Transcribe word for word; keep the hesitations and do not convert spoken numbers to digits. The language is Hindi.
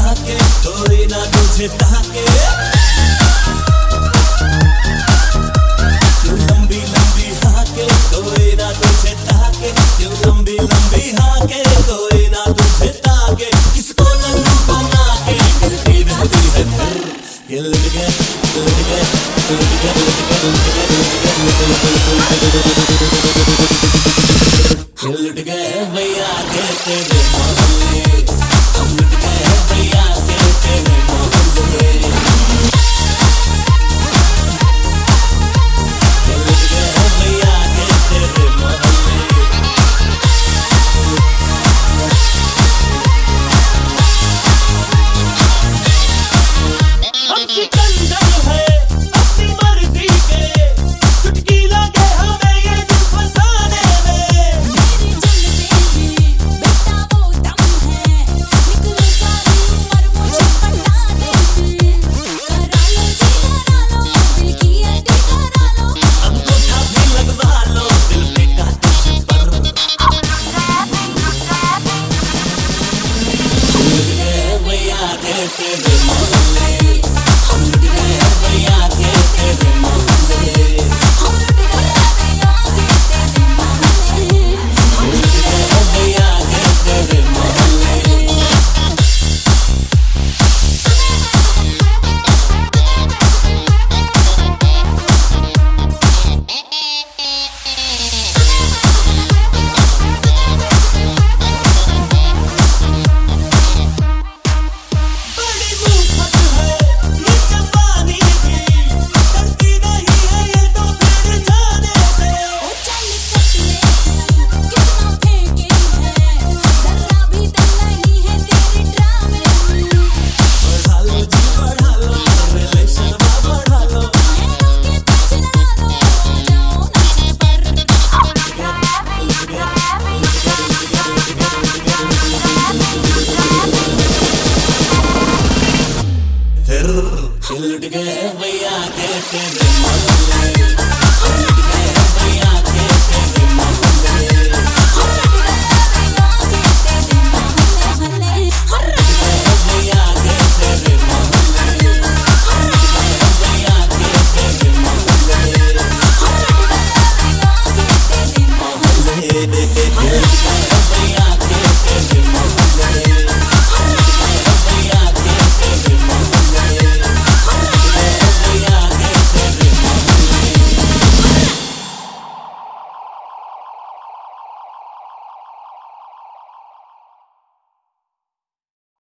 ताके, कोई ना तुझे ताके। क्यों लंबी लंबी हाके, कोई ना तुझे ताके, क्यों लंबी लंबी हाके, कोई ना तुझे ताके। किसको लल्लू बना के गिरती रहती है फिर, ये लुट गए, लुट गए, लुट गए, लुट गए, लुट गए भैया के तेरे मोहल्ले, हम लुट गए भैया के तेरे मोहल्ले, लुट गए भैया के तेरे मोहल्ले। हम सिकंदर है अपनी मर्जी के, चुटकी लगे हमें ये दिल फसाने में। मेरी जलते में बेटा वो दम है, निकले सारी उम्र मुझे पटाने में। करा लो जी करा लो, दिल की अड्डी करा लो, अंगूठा भी लगवा लो दिल पे कांटे पर। लुट गए भैया के तेरे मोहल्ले, हम लुट गए भैया के तेरे मोहल्ले, हम लुट गए भैया के तेरे मोहल्ले। लुट गए भैया के तेरे मोहल्ले। बड़ी मुफ्त है ये जवानी की, डरती नहीं है ये तो फिर जाने से। ओ चल कतले तू कितना फेंके है, जरा भी दिल नहीं है तेरे ड्रामे में। बढ़ा लो जी बढ़ा लो, रिलेशन बढ़ा लो, नैनों के पचला लो, जाओ नाचे पर। फिर लुट गए भैया के तेरे मोहल्ले।